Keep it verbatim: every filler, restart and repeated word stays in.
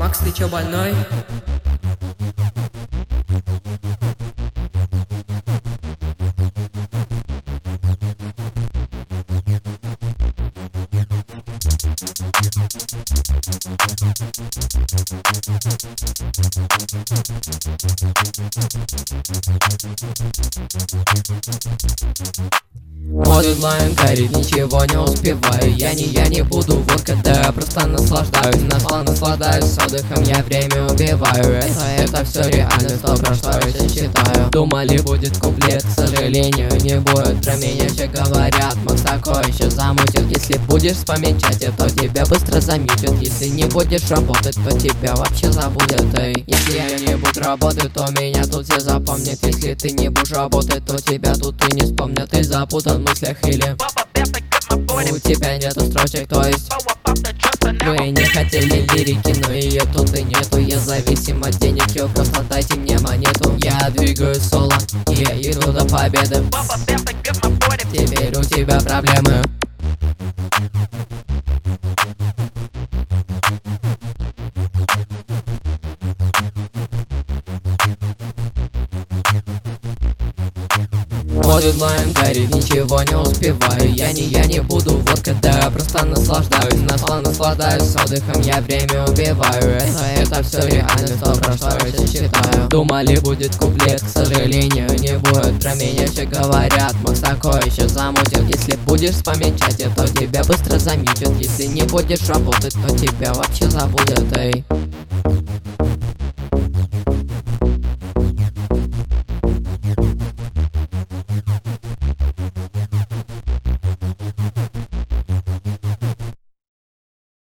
Макс, ты чё, больной? Мой дедлайн горит, ничего не успеваю. Я не, я не буду вот когда я просто наслаждаюсь. Насла, наслаждаюсь отдыхом, я время убиваю. Это, это все реальность, то про что я сейчас считаю. Думали будет куплет, к сожалению не будет. Про меня все говорят, Макс такой еще замутит. Если будешь вспоминать, то тебя быстро заметят. Если не будешь работать, то тебя вообще забудет. Эй. Если я не буду работать, то меня тут все запомнят. Если ты не будешь работать, то тебя тут и не вспомнят. Ты запутан в мыслях или у тебя нету строчек, то есть вы не хотели лирики, но ее тут и нету. Я зависим от денег, ее просто дайте мне монету. Я двигаю соло, я иду до победы. Теперь у тебя проблемы. Мой дедлайн горит, ничего не успеваю. Я не, я не буду вот когда я просто наслаждаюсь. Насла, наслаждаюсь отдыхом, я время убиваю. Это, это все реальность, то про что я сейчас считаю. Думали будет куплет, к сожалению не будет. Про меня все говорят, Макс такой еще замутит. Если будешь вспоминать, то тебя быстро заметят. Если не будешь работать, то тебя вообще забудет. Эй.